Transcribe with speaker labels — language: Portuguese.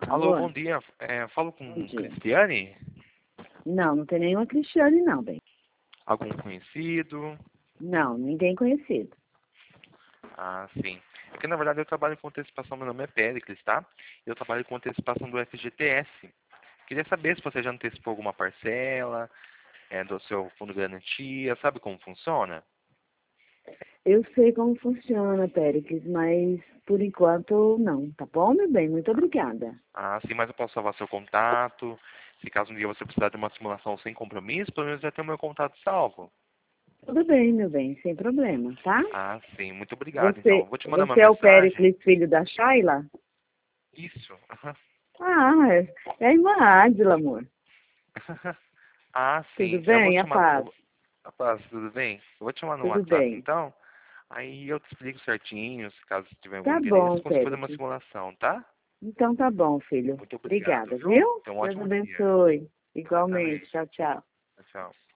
Speaker 1: Alô,
Speaker 2: Alô?
Speaker 1: bom dia. Falo
Speaker 2: Bom
Speaker 1: com
Speaker 2: dia.
Speaker 1: Cristiane?
Speaker 2: Não, não tem nenhuma Cristiane não, bem.
Speaker 1: Algum conhecido?
Speaker 2: Não, ninguém conhecido.
Speaker 1: Ah, sim. É que na verdade eu trabalho com antecipação, meu nome é Péricles, tá? Eu trabalho com antecipação do FGTS. Queria saber se você já antecipou alguma parcela do seu fundo de garantia, sabe como funciona?
Speaker 2: Eu sei como funciona, Péricles, mas por enquanto não, tá bom, meu bem? Muito obrigada.
Speaker 1: Ah, sim, mas eu posso salvar seu contato. Se caso um dia você precisar de uma simulação sem compromisso, pelo menos já tem o meu contato salvo.
Speaker 2: Tudo bem, meu bem, sem problema, tá?
Speaker 1: Ah, sim, muito obrigado. Então, eu
Speaker 2: Você,
Speaker 1: vou te mandar uma
Speaker 2: você é o
Speaker 1: mensagem.
Speaker 2: Péricles, filho da Shayla?
Speaker 1: Isso.
Speaker 2: Ah, é a irmã Ádila, amor.
Speaker 1: Ah,
Speaker 2: Tudo
Speaker 1: sim. Eu vou
Speaker 2: bem?
Speaker 1: te
Speaker 2: A
Speaker 1: chamar.
Speaker 2: paz?
Speaker 1: Rapaz, tudo bem? Eu vou te chamar no
Speaker 2: Tudo
Speaker 1: WhatsApp
Speaker 2: bem.
Speaker 1: então. Aí eu te explico certinho, se caso tiver algum
Speaker 2: Tá
Speaker 1: interesse,
Speaker 2: bom,
Speaker 1: eu consigo fazer uma
Speaker 2: Péricles.
Speaker 1: simulação, tá?
Speaker 2: Então tá bom, filho.
Speaker 1: Muito obrigado,
Speaker 2: Obrigada,
Speaker 1: viu?
Speaker 2: viu?
Speaker 1: Tenha um
Speaker 2: Deus
Speaker 1: ótimo dia.
Speaker 2: abençoe. Igualmente.
Speaker 1: Exatamente.
Speaker 2: Tchau, tchau.
Speaker 1: Tchau.